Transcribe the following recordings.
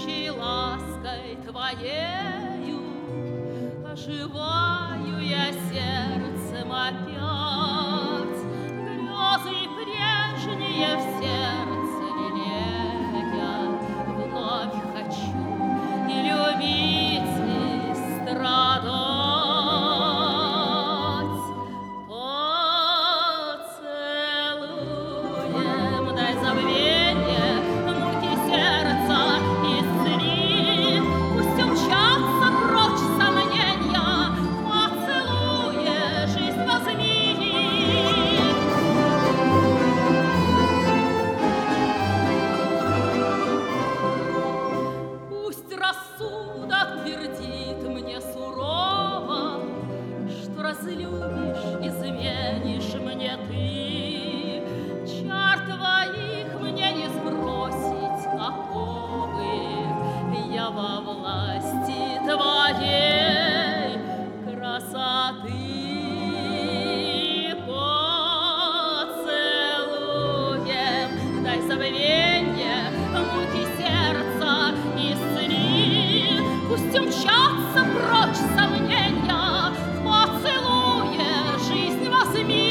любящей лаской твоею оживаю я сердцем опять, грезы прежние в сердце лелея. Вновь хочу и любить, и страдать. Поцелуем дай забвенье муки сердца исцели, пусть умчатся прочь сомненья, поцелуя жизнь возьми. Пусть рассудок твердит мне сурово, что разлюбишь, изменишь мне ты. Чар твоих мне не сбросить оковы, я во власти твоей красоты. Поцелуем дай забвенье муки сердца исцели, пусть умчатся прочь сомненья, в поцелуе жизнь возьми.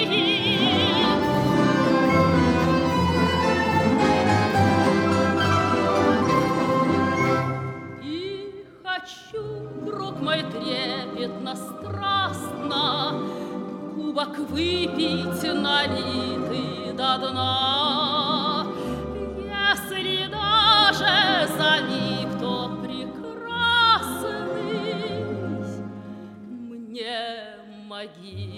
И хочу, друг мой, трепетно, страстно кубок выпить, налитый до дна. Если даже за миг то прекрасный мне могил.